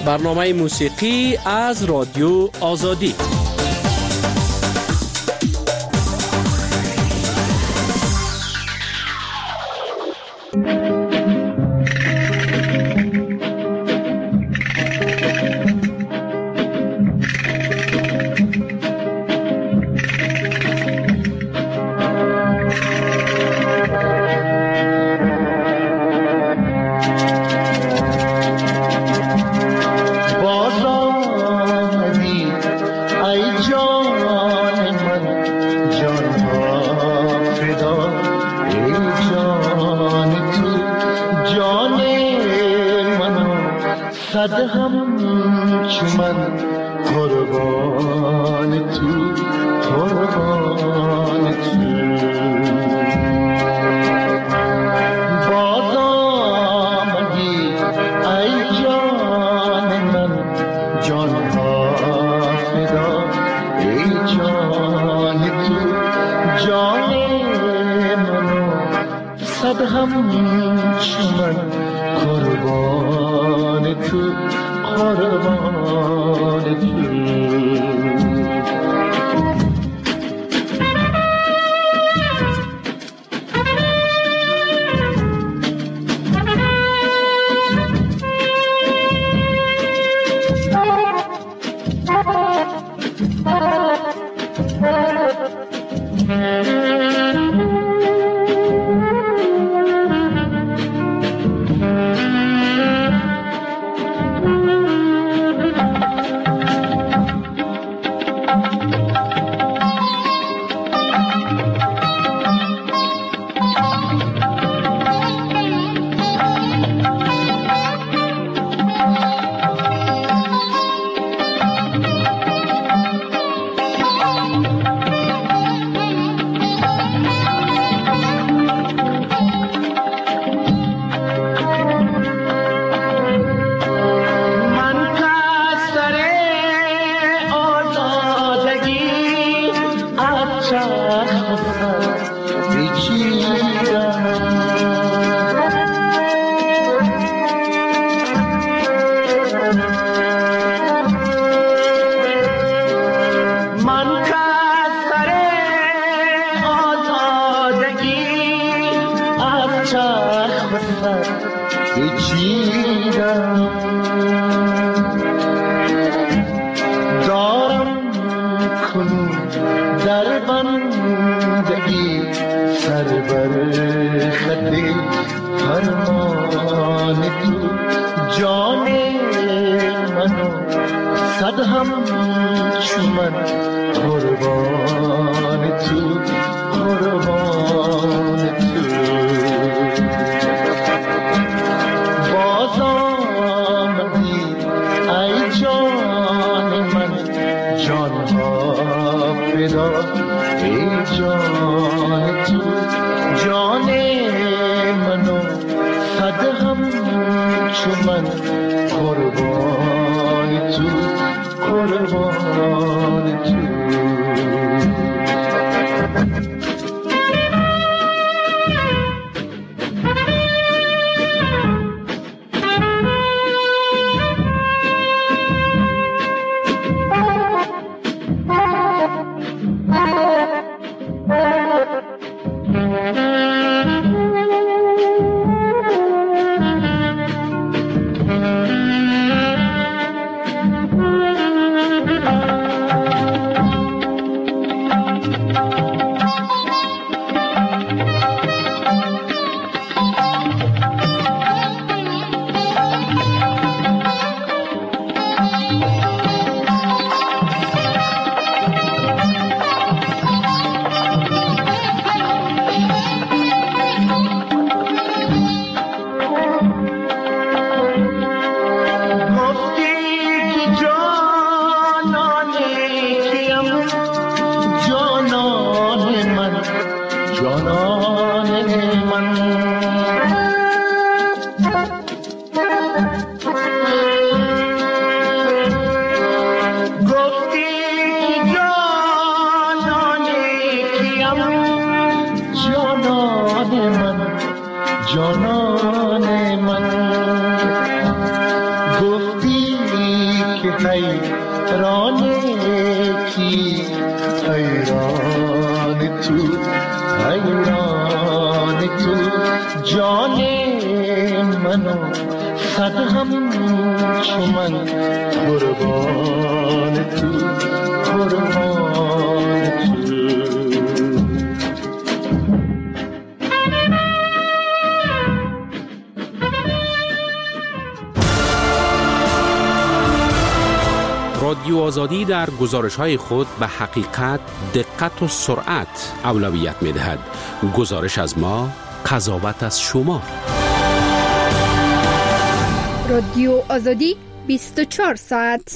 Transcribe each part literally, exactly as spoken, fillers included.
برنامه موسیقی از رادیو آزادی. صد هم چمن قربان تو، قربان تو. باز آمدی ای جان من، جان ها فدا ای جان تو، جان منو صد هم چمن قربان تو، قربان تو. جانان من گفتی رانکی حیران تو حیران تو جان منو صد هم چو من قربان تو قربان تو. رادیو آزادی در گزارش‌های خود به حقیقت، دقت و سرعت اولویت می‌دهد. گزارش از ما، قضاوت از شما. رادیو آزادی بیست و چهار ساعت.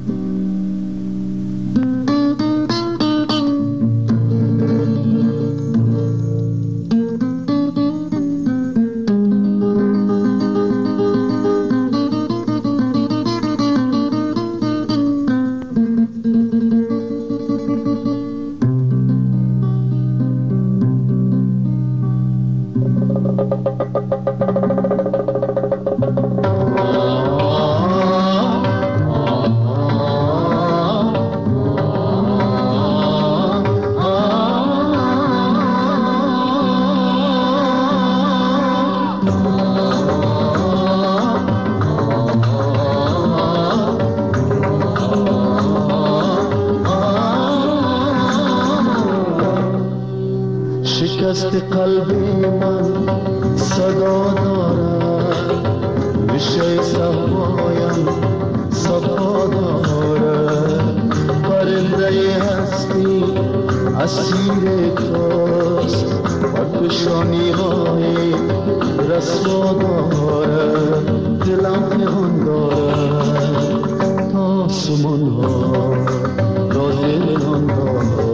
شکست قلب من صدا دارد، ریشه صفایم صفا دارد، پرنده هستی اسیر توست، پرفشانی های رسوا دارد، دلم پنهان دارد تا آسمان ها راز دلان دارد.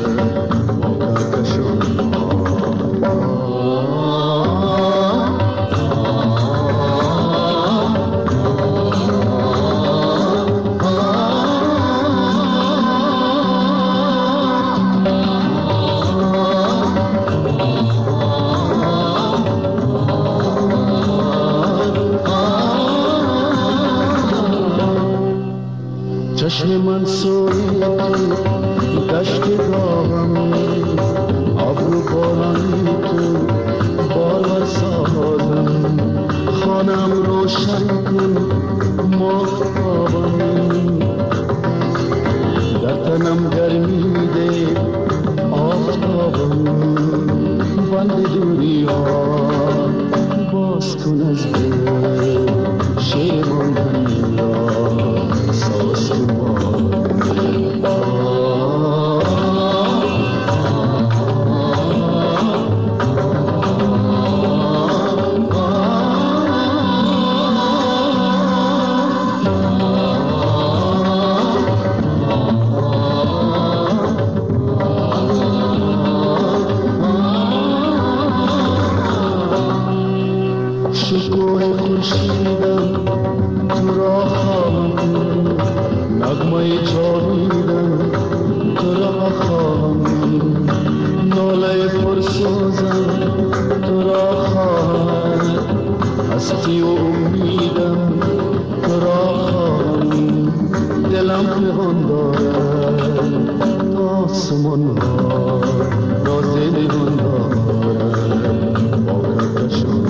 چشم من سوی دشت داغم، ابرو بارانی تو بالا سازم، خانم روشن کن ماهتابم، در تنم گرمی ده آفتابم، بند دوری ها باز کن از دل شیران را ساز کن. شکوه خورشیدم تو را خواهم، نغمه جاویدم تو را خواهم، ناله پرسوزم تو را خواهم، هستی و امیدم تو را خواهم، دلم پنهان دارد تا آسمان ها راز دلان دارد با کهکشان.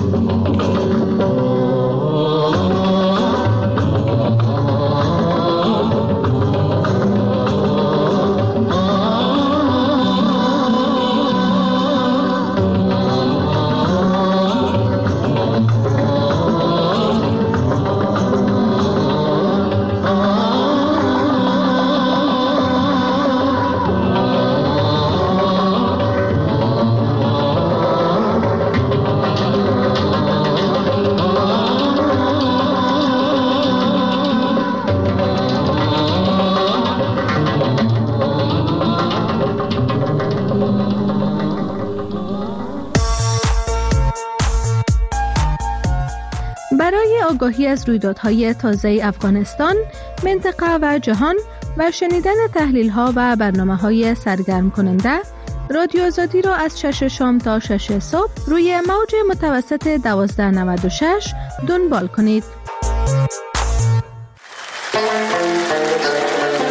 برای آگاهی از رویدادهای تازه افغانستان، منطقه و جهان و شنیدن تحلیل‌ها و برنامه‌های سرگرم کننده، رادیو آزادی را از شش شام تا شش صبح روی موج متوسط دوازده نود و شش دنبال کنید.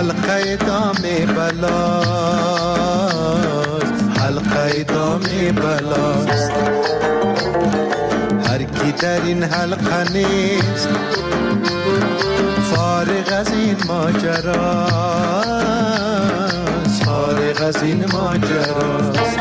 حلقه دام بلاست، حلقه دام بلاست. هر کی در این حلقه نیست فارغ از این ماجراست، فارغ از این ماجراست.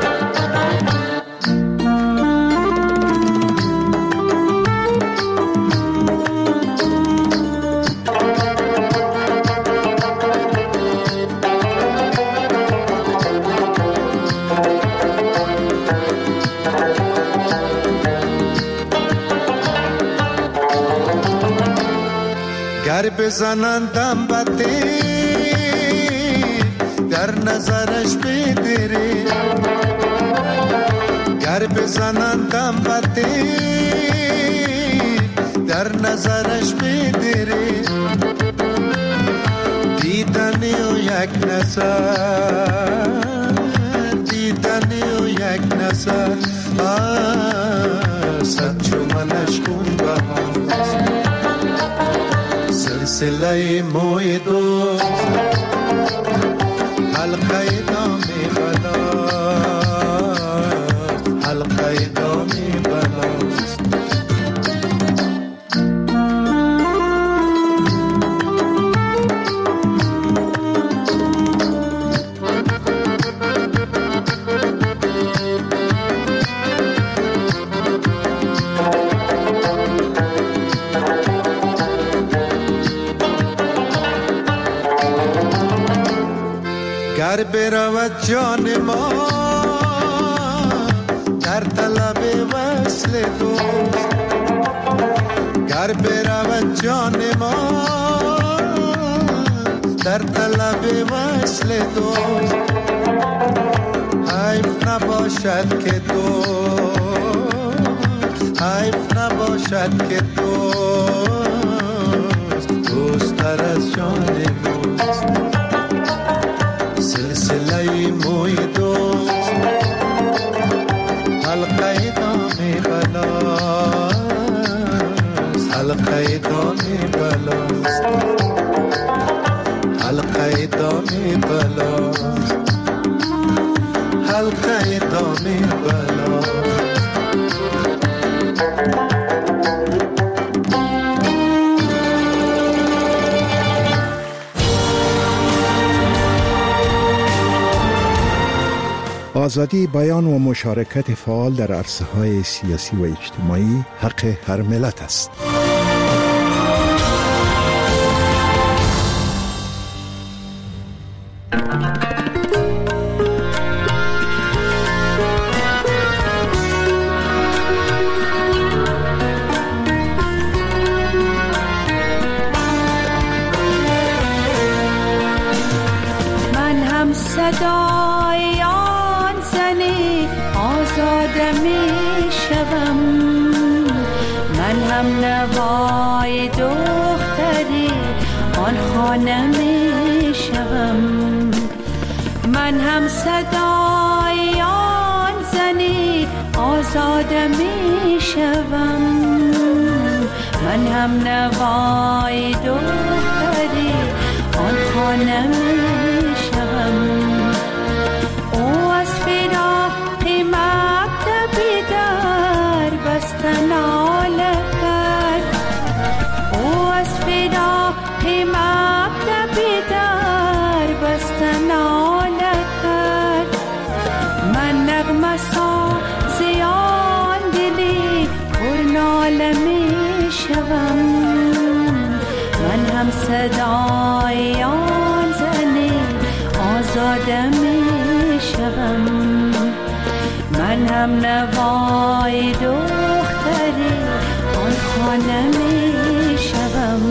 گر بزنندم بده در نظرش بدره، گر بزنندم بده در نظرش بدره. دیدنی و یک نظر، دیدنی و یک نظر صد چو منش خون بهاست. سلسله موی دوست حلقه دام بلاست، حلقه دام بلاست. گر برود جان ما در طلب وصل دوست، گر برود جان ما در طلب وصل دوست. حیف نباشد که دوست، حیف نباشد که دوست دوست تر از جان ماست. سلسله موی دوست حلقه دام بلاست، حلقه دام بلاست، حلقه دام بلاست، حلقه دام بلاست. آزادی بیان و مشارکت فعال در عرصه‌های سیاسی و اجتماعی حق هر ملت است. من هم صدای آن زنی آزاده می شوم، من هم نوای دختری آن خانه می شوم. من هم صدای آن زنی آزاده می شوم، من هم نوای دختری آن خانه می شوم. او از فراق مکتبی در بستن ناله کرد، او از فراق مکتبی در بستن ناله کرد. من نغمه سازی آن دلی پر ناله می شوم، من هم صدای آن زنی آزاده می شوم، من هم نوای دختری آن خانه می شوم.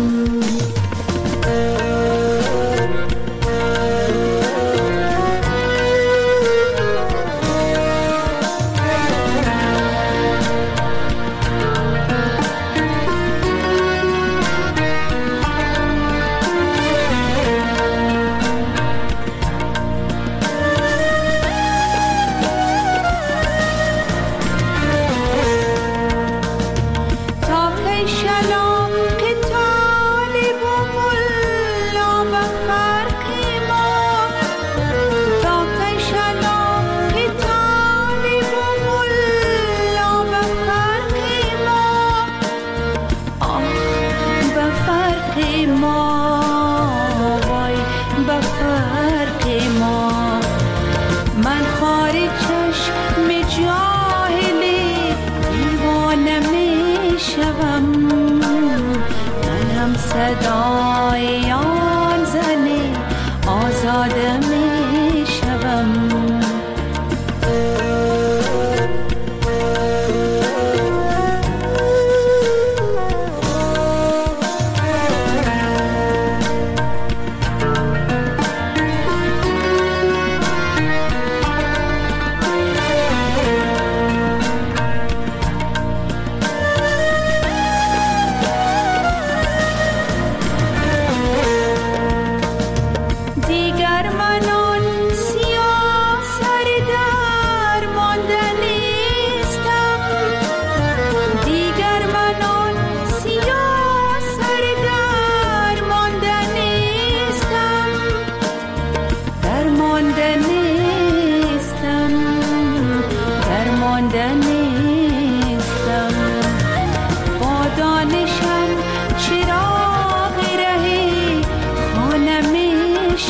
تا پیش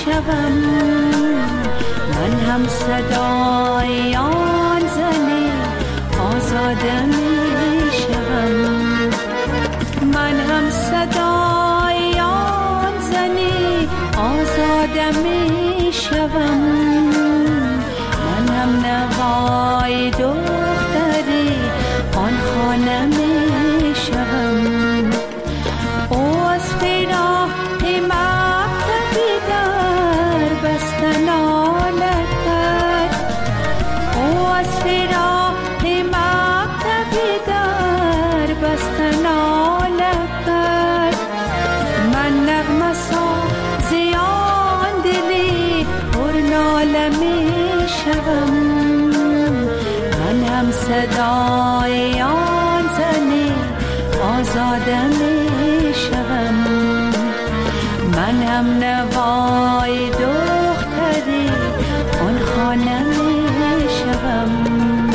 شوم، من هم صدای آن زنی آزاده می شوم، من هم صدای آن زنی آزاده می شوم، من هم نوای دختری آن خانه می شوم. او از فراق مکتبی در بستن آلت کرد، او از فراق مکتبی در بستن آلت کرد، من نغمه ساز آن دلی پر ناله می شوم، من هم صدای آن زنی آزاده می شوم، من هم نوای دختری آن خانه می شوم.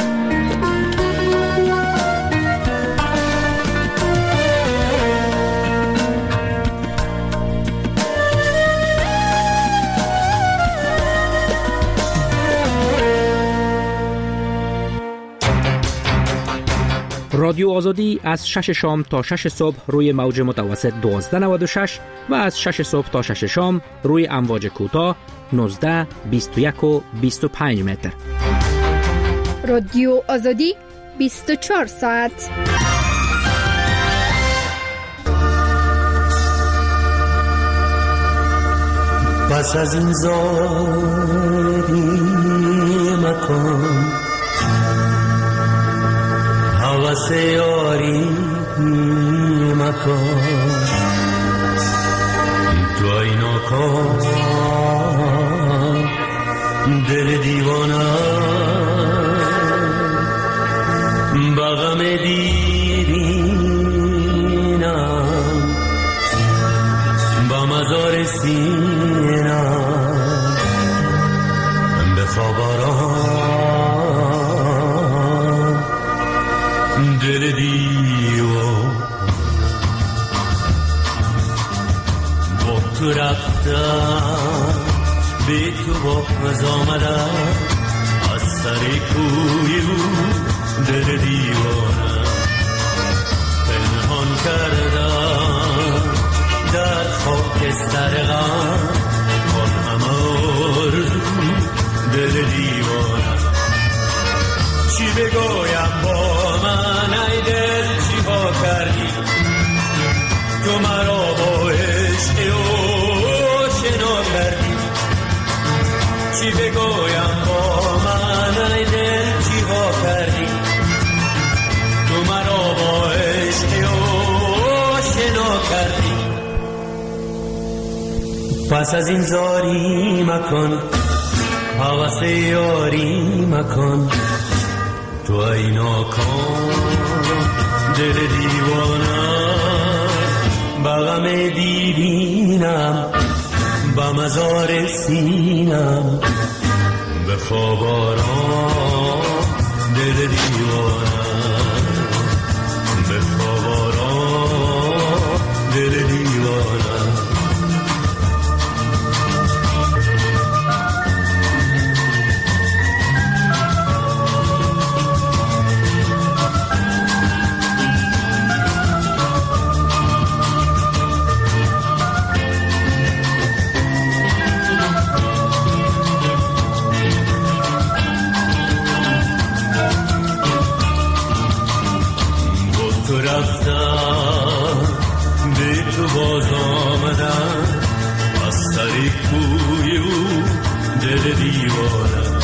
رادیو آزادی از شش شام تا شش صبح روی موج متوسط دوازده نود و شش و از شش صبح تا شش شام روی امواج کوتاه نوزده، بیست و یک و بیست و پنج متر. رادیو آزادی بیست و چهار ساعت. پس از این زاری مکن حوث یاری مکن، تو اینا کن دل دیوانه بغم دیرینم با مزار سینم بخوابارم دل دیوان با تو رفتم به تو باز آمدم از سر کوی او دل دیوانم پنهان کردم در خاکستر غم آن همه آرزو دل دیوانم. چی بگویم با من ای دل چی ها کردی تو مرا با عشق او شنا کردی، چی بگویم با من ای دل چی ها کردی تو مرا با عشق او شنا کردی. پس از این زاری مکن حوث یاری مکن، تو ای ناکام دل دیوانم با غم دیرینم با مزار سینم به خواب آرام دل دیوانم به خواب آرام دل دیوانم. باز آمدم از سر کوی او دل دیوانم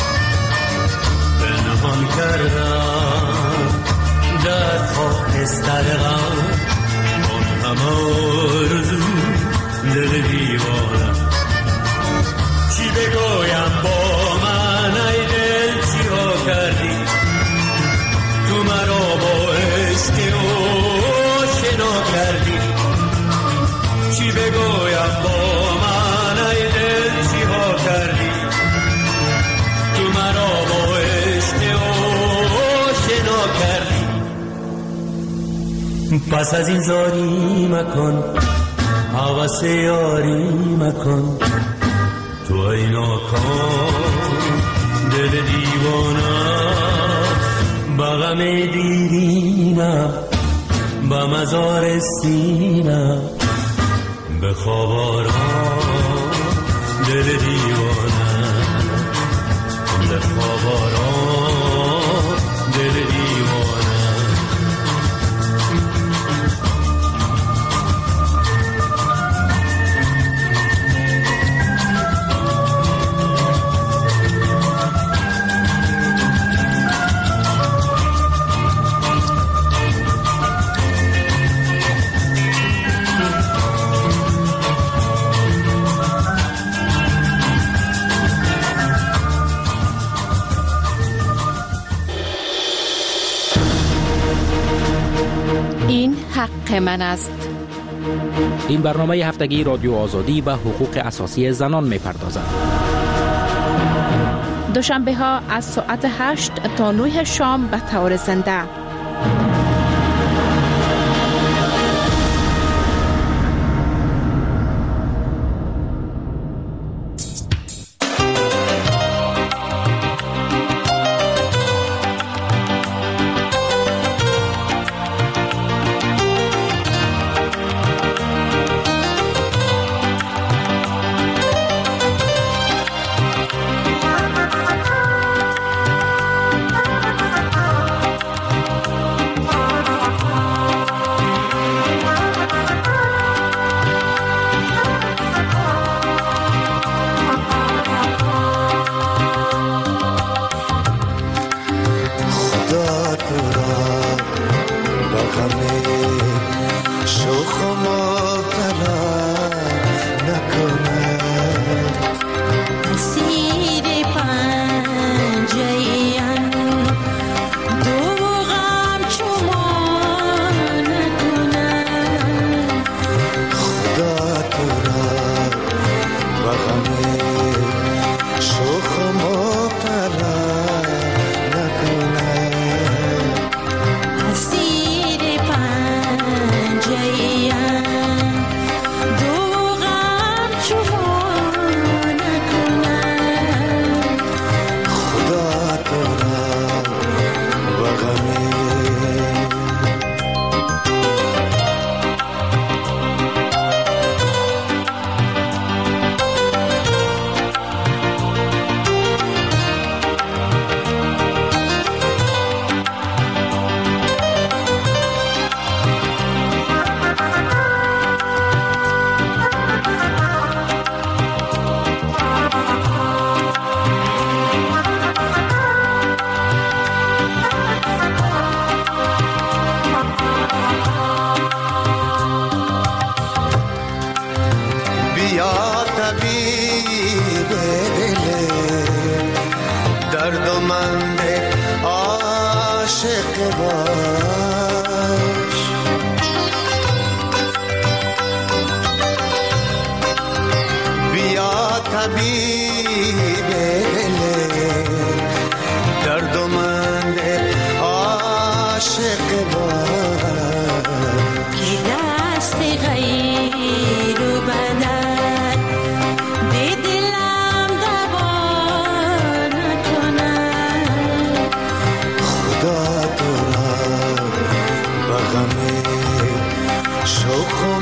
پنهان کردم در خاکستر غم آن همه آرزو دل دیوانم. چی بگویم با من ای دل چی ها کردی تو مرا با عشق او شنا کردی، چی بگویم با من ای دل چی ها کردی تو مرا با عشق او شنا کردی. پس از این زاری مکن حوث یاری مکن، تو تو ای ناکام دل دیوانه بغم دیرینم با مزار سینم به خواب آرام دل دیوانه به خواب آرام دل دیوانه. این حق من است. این برنامه هفتگی رادیو آزادی و حقوق اساسی زنان می‌پردازد. دوشنبه ها از ساعت هشت تا نه شام به طور زنده.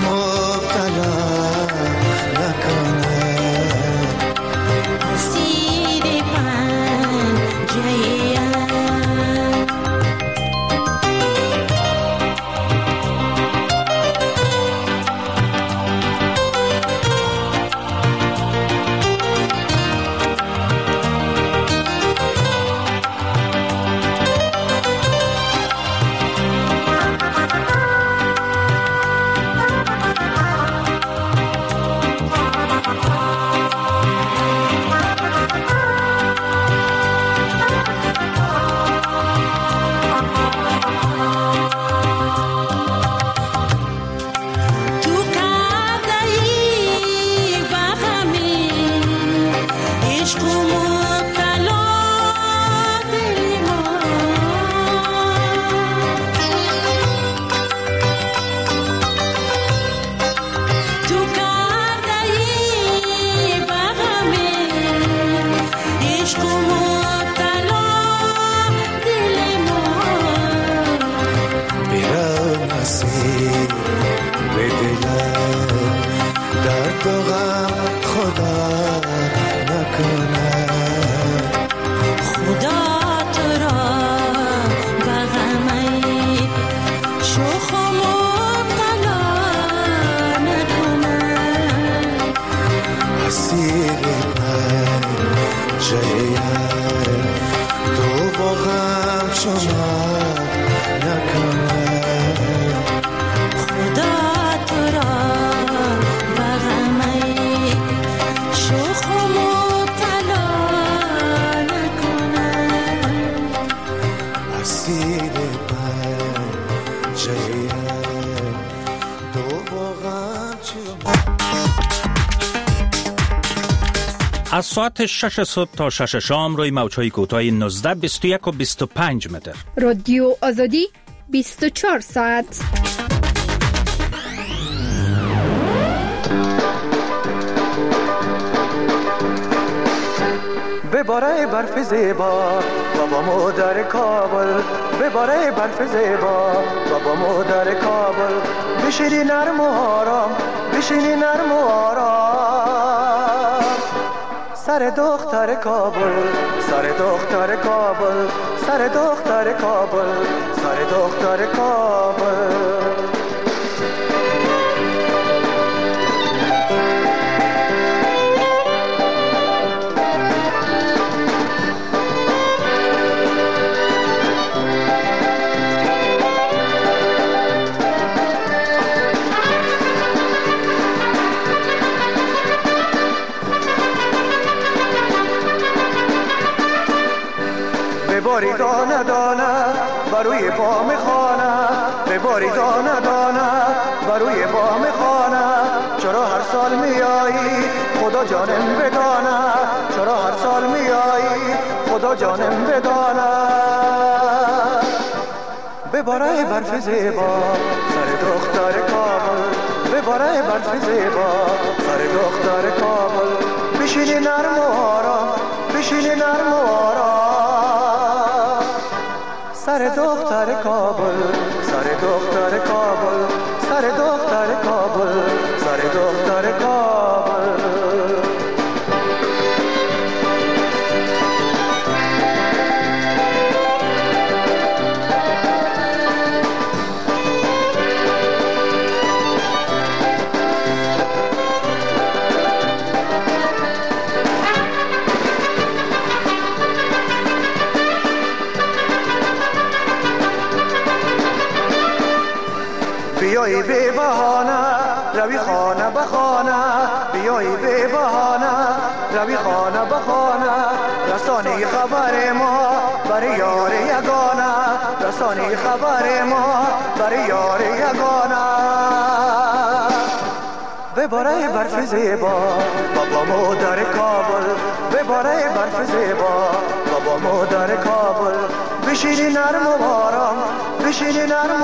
See ساعت شش صبح تا شش شام روی موج‌های کوتاه نوزده بیست و یک و بیست و پنج متر. رادیو آزادی بیست و چهار ساعت. بباره برف زیبا بابا مادر کابل، بباره برف زیبا بابا مادر کابل، بشینی نرم و آرام، بشینی نرم و آرام، سر دختر کابل، سر دختر کابل، سر دختر کابل، سر دختر کابل. بباری دانه دانه بروی بام خانه، بباری دانه دانه بروی بام خانه، چرا هر سال میایی خدا جانم بدانه، چرا هر سال میایی خدا جانم بدانه، بباره برف زیبا سر دختر کابل، بباره برف زیبا سر دختر کابل، بشینی نرم و آرام، بشینی نرم و آرام، سر دختر کابل، سر دختر کابل، سر دختر کابل، سر دختر کابل. بیایی به بهانه روی خانه به خانه، بیایی به بهانه روی خانه به خانه، رسانی خبر ما برای یار یگانه، رسانی خبر ما برای یار یگانه، بباره برف زیبا بابا مادر کابل، بباره برف زیبا بابا مادر کابل، بشینی نرم و آرام، بشینی نرم و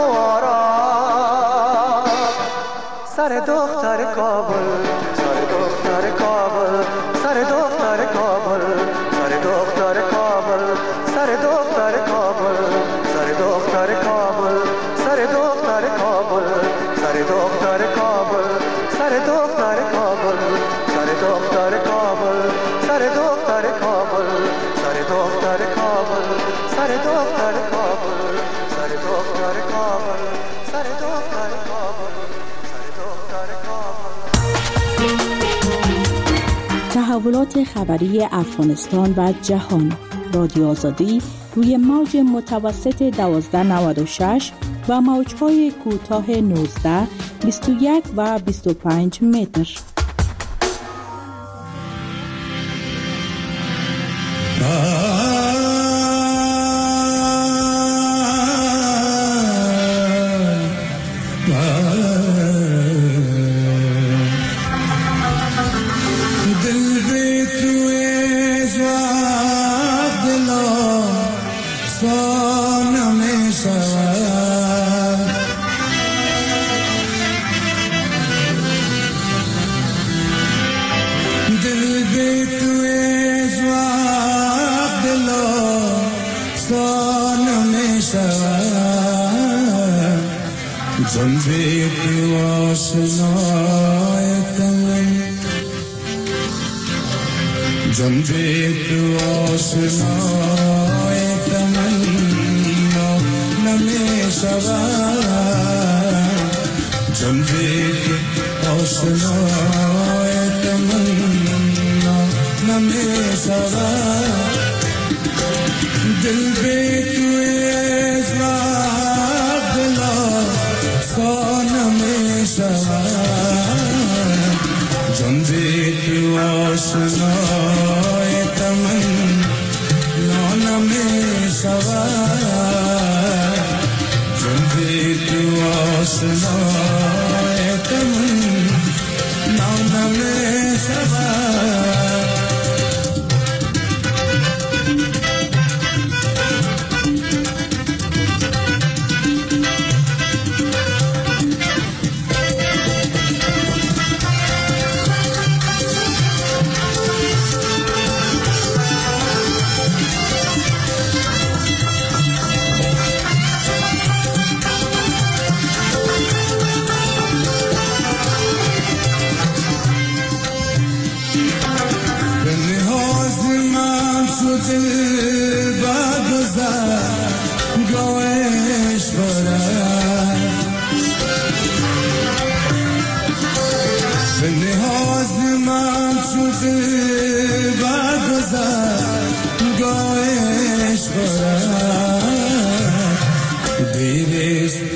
آرام، سر دختر کابل، سر دختر کابل، سر دختر کابل، سر دختر کابل، سر دختر کابل، سر دختر کابل، سر دختر کابل، سر دختر کابل، سر دختر کابل، سر دختر کابل، سر دختر کابل، سر دختر کابل، سر دختر کابل، سر دختر کابل، سر دختر کابل. تحولات خبری افغانستان و جهان. رادیو آزادی روی موج متوسط دوازده نود و شش و موج‌های کوتاه نوزده، بیست و یک و بیست و پنج متر.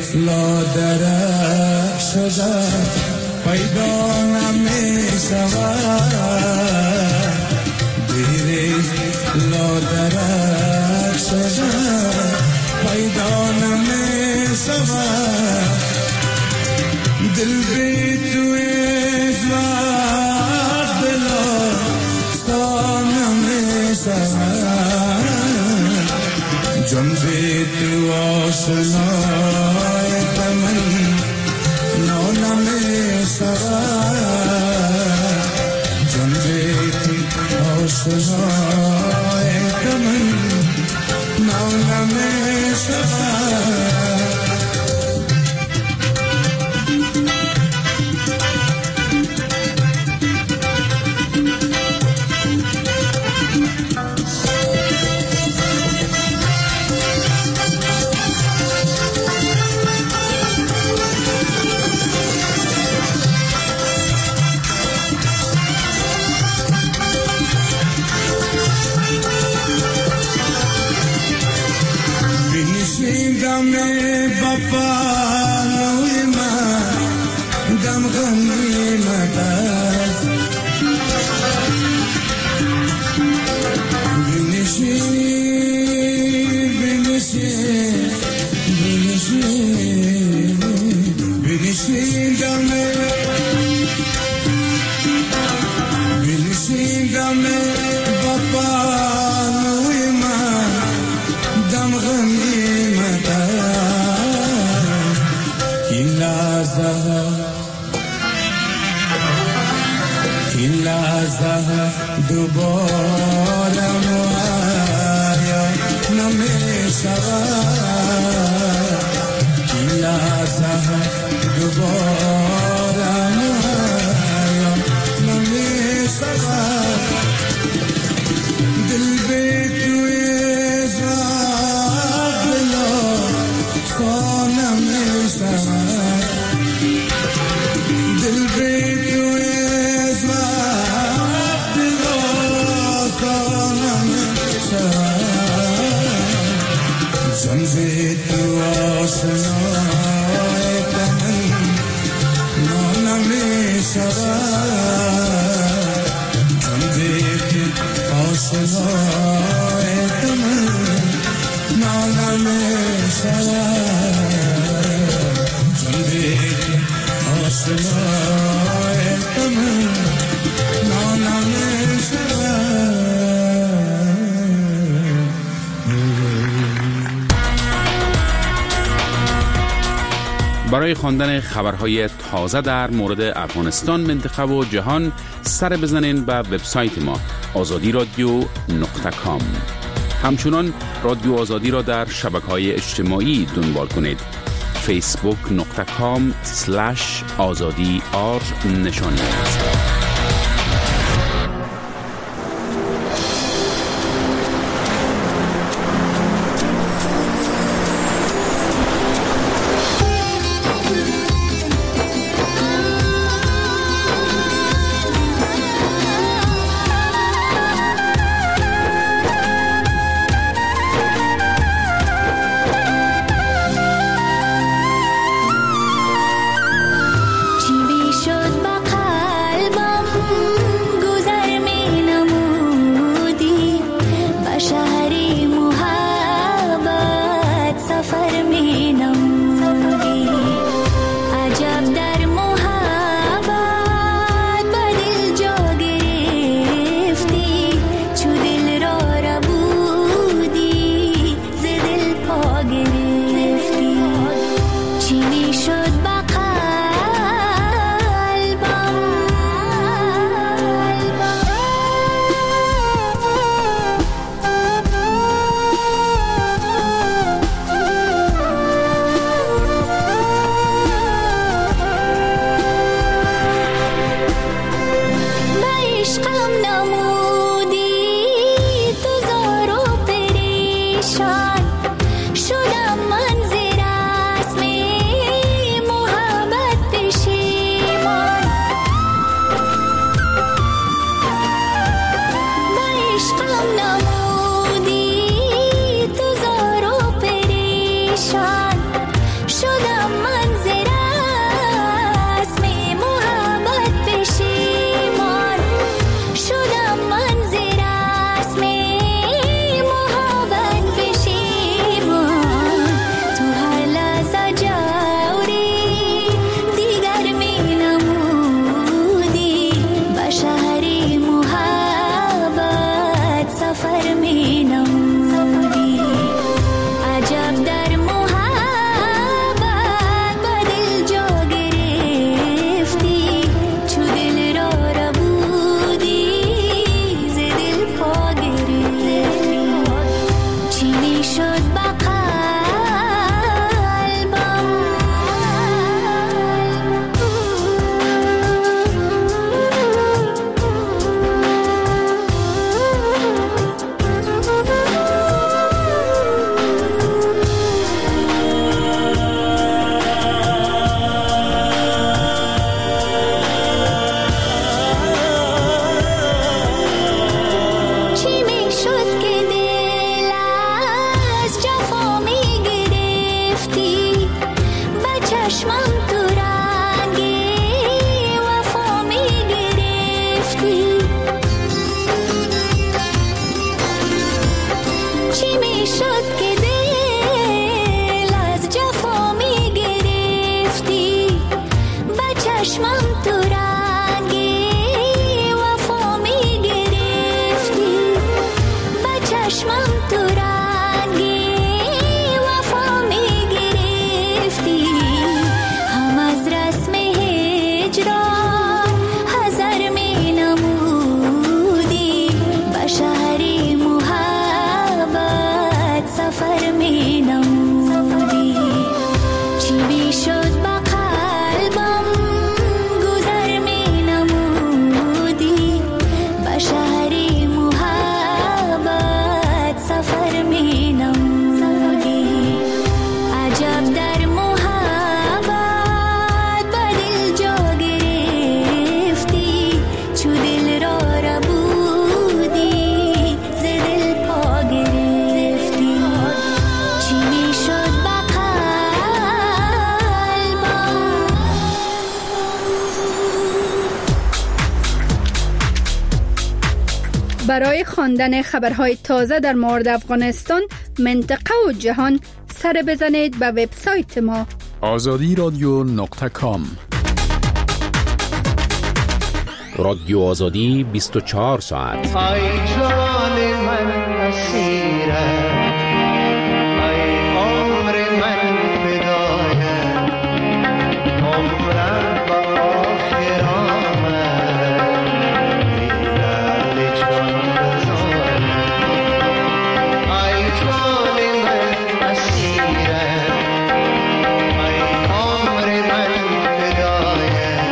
لادرک شده پیدا نمی شود دیریز لادرک شده پیدا نمی شود دل بی توی زواد دلا سا نمی شود جان بی تو آشنای تمن نو نمی شود جان بی تو آشنای تمن نو نمی شود دم بابا نوی من دم غمی مدست بینشینی بینشین بینشین بینشین دم بینشین دم بابا نوی من دم غمی این لحظه دوباره مایا نمی شود این لحظه دوباره مایا نمی شود دل بی توی زاد بلا سا نمی شود دل بی توی زاد بلا سا نمی شود جان بی تو آشنای تمن نو نمی شود جان بی تو آشنای تمن نو نمی شود جان بی تو آشنای تمن نو نمی شود برای خواندن خبرهای تازه در مورد افغانستان، منطقه و جهان سر بزنین به وبسایت ما آزادی رادیو نقطه کام. همچنان رادیو آزادی را در شبکه‌های اجتماعی دنبال کنید. فیسبوک نقطه کام سلش آزادی آر نشانی است. شدم برای خواندن خبرهای تازه در مورد افغانستان، منطقه و جهان سر بزنید به وبسایت ما آزادی رادیو نقطه کام. رادیو آزادی بیست و چهار ساعت. ای جان من اسیرم، ای عمر من فدایم، عمرم با آخر آمد، دیدن چون فزایم. ای جان من اسیرم، ای عمر من فدایم،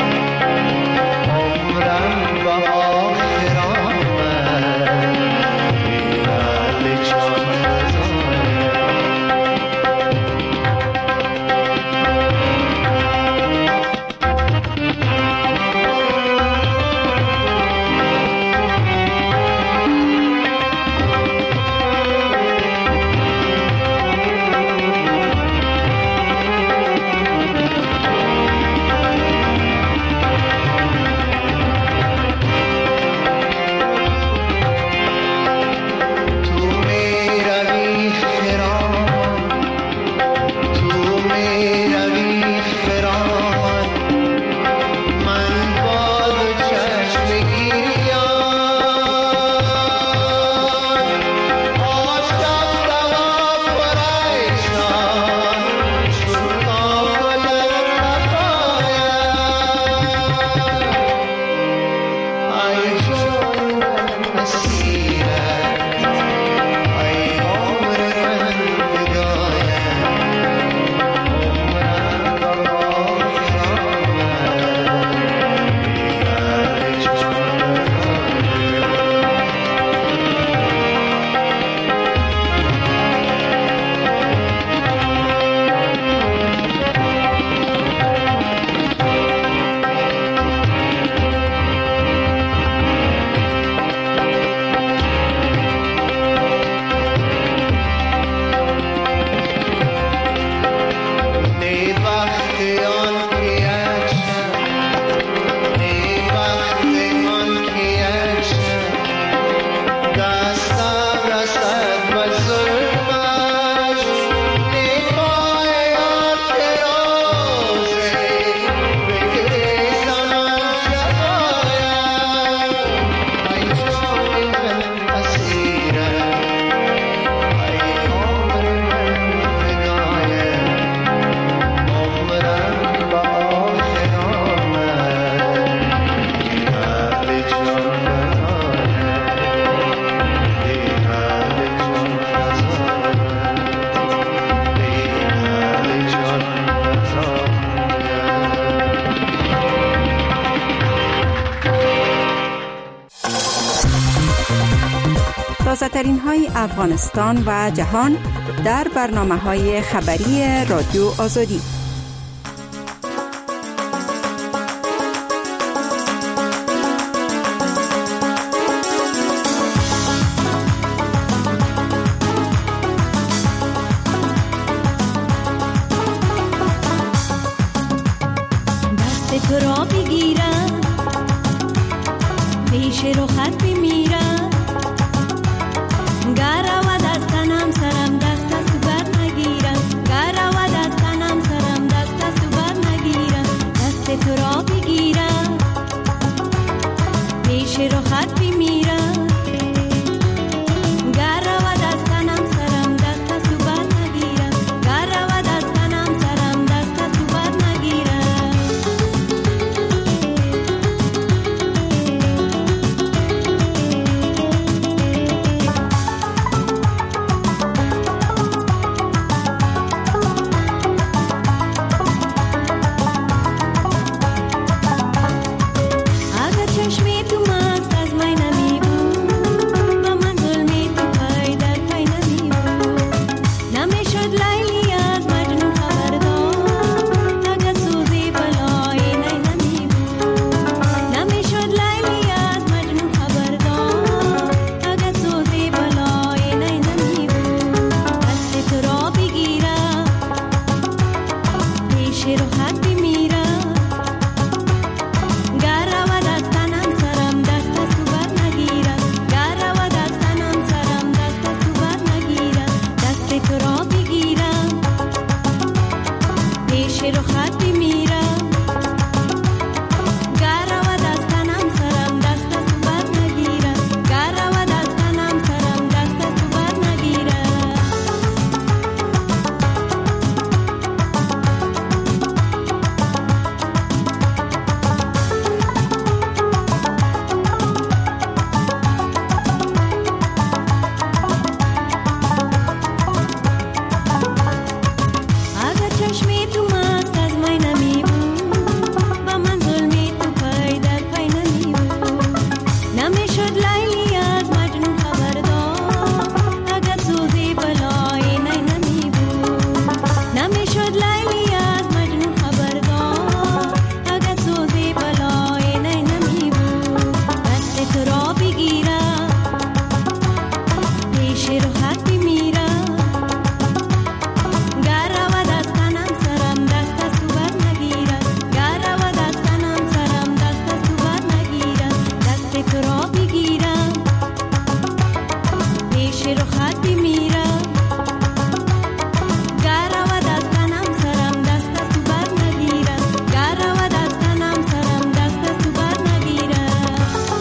عمرم با آخر آمد، دیدن چون فزایم. تازه‌ترین های افغانستان و جهان در برنامه‌های خبری رادیو آزادی. دست تو را بگیرم، پیش رو خط بمیرم، گر و دستنم سرم دست از تو بر نگیرم، گر و دستنم سرم پیش رو خط میرم گر و دستنم سرم دست از تو بر نگیرم گر و دستنم سرم دست از تو بر نگیرم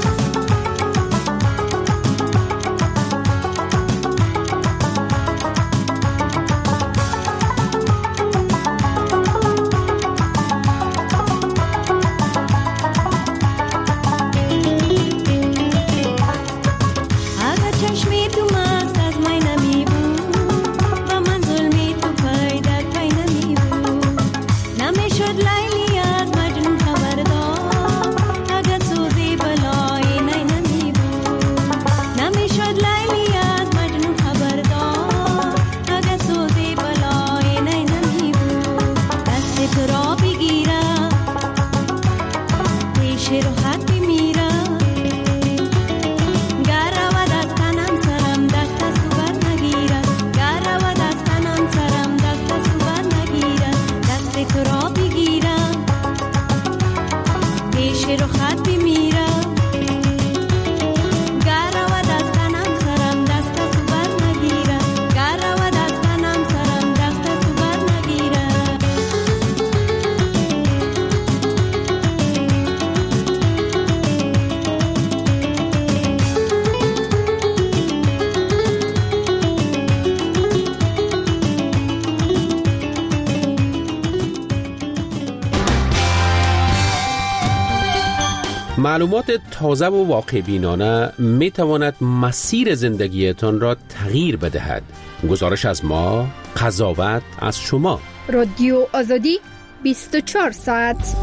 معلومات تازه و واقع بینانه می تواند مسیر زندگیتان را تغییر بدهد. گزارش از ما، قضاوت از شما. رادیو آزادی بیست و چهار ساعت.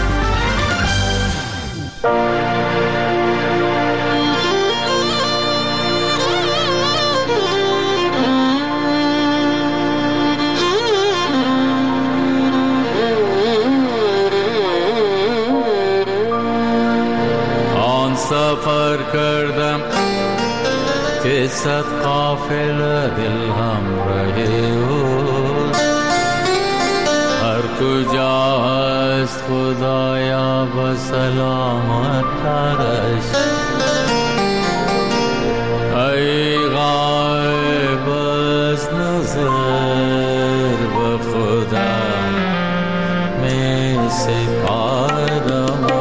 سفر کردم که صد قافله دل همراه اوست هر کجا هست خدایا به سلامت ترش ای غایب از نظر به خدا می سپارم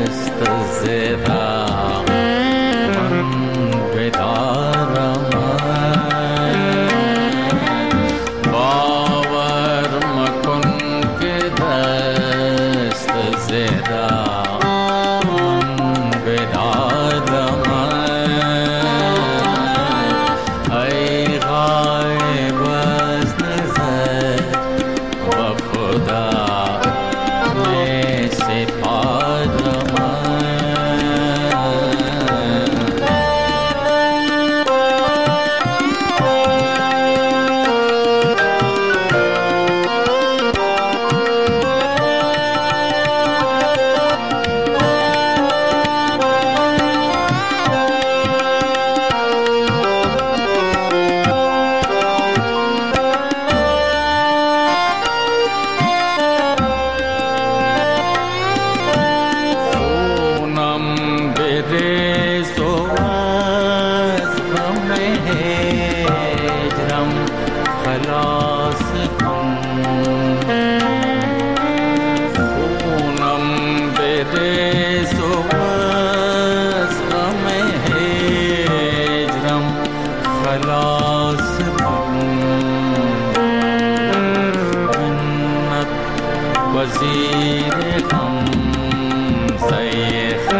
Ram هجرم خلاص کن خونم بریز و از غم هجرم خلاص کن منت وزیر غم زیخ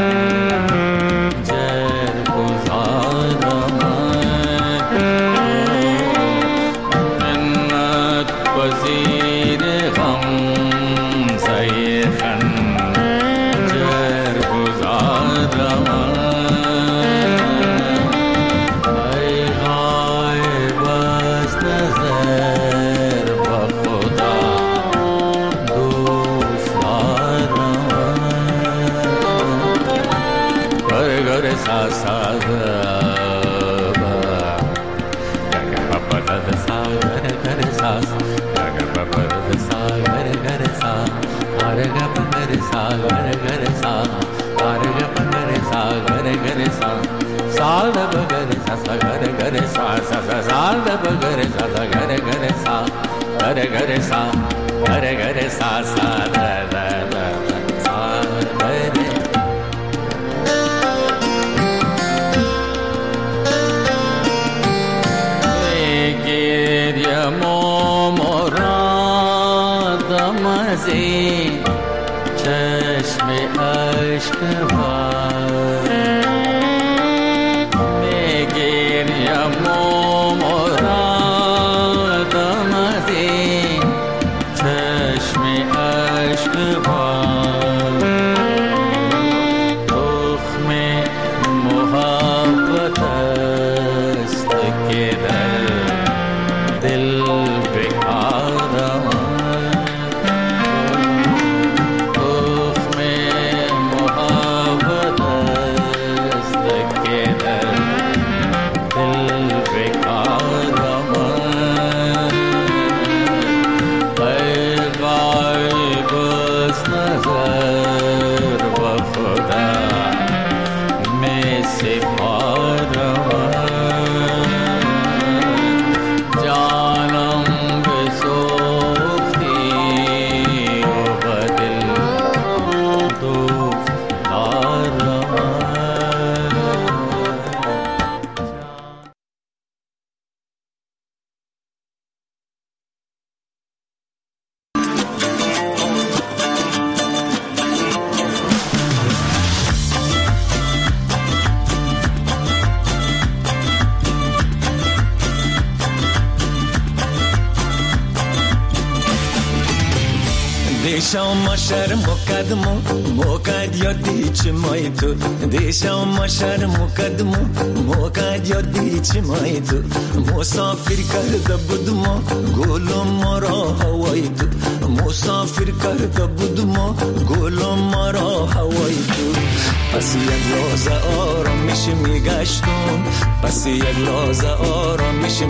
دیشم شهر مقدمو موقد یادی چی مای تو دیشم شهر مقدمو موقد یادی چی مای تو مسافر کرده بودم گلم مرا هوای تو مسافر کرده بودم گلم مرا هوای تو پس یک لحظه آرامش میگشتم پس یک لحظه آرامش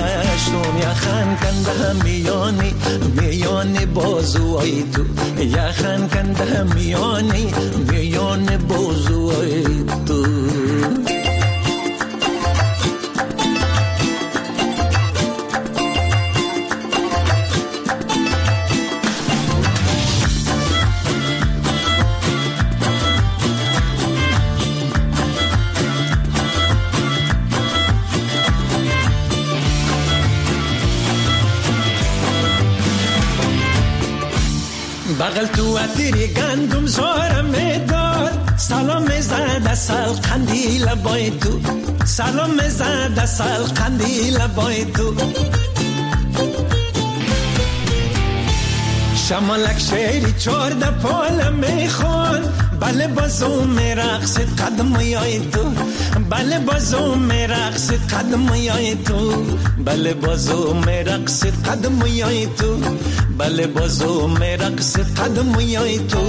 میگشتم یخن کنده میانی میانی بازوی تو یخن کنده میانی میانی بازوی تو بغل تو اتری گندم زارم میداد سلام زد سال قندیل بای تو سلام زد سال قندیل بای تو شمالک شیری چورده پال میخون بله بازو میرقصد قدم یای تو بله بازو میرقصد قدم یای تو بله بازو میرقصد قدم یای تو بله بازو میرقصد قدم یای تو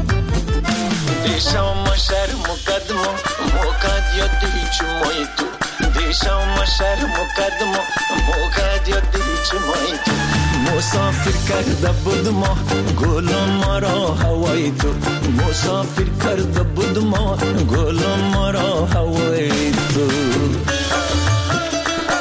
دیشم شهر مقدمو موقد یادی چمای تو دیشم شهر مقدمو موقد یادی چمای تو مسافر کرده بودم گلم مرا هوای تو مسافر کرده بودم گلم مرا هوای تو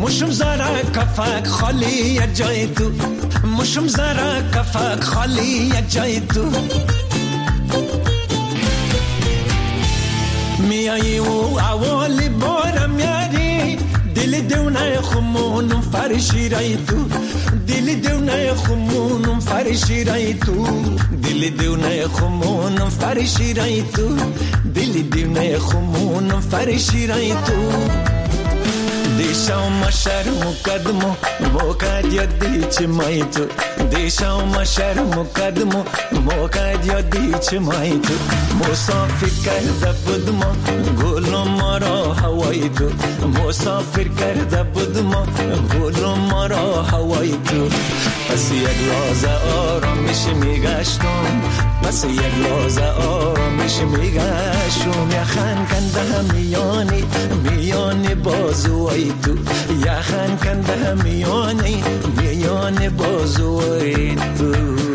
مشم زارا کفک خالی جای تو مشم زارا کفک خالی جای تو میایی و اول بارم یاری دل دونه خمونم فرشی رای تو دل دونه خمونم فرشی رای تو دل دونه خمونم فرشی رای تو دل دونه خمونم فرشی رای تو دیشا ما شرم کدمو موکد یادی چه مای تو دیشا ما شرم کدمو موکد یادی چه مای تو مسافر کرده بودم گلم مرا هوای تو مسافر کرده بودم گلم مرا هوای تو پس یک لحظه آرامش میگشتم پس یک لحظه آرامش میگشتم یخن کنده میانی میانی بازوی تو یخن کنده میانی میانی بازوی تو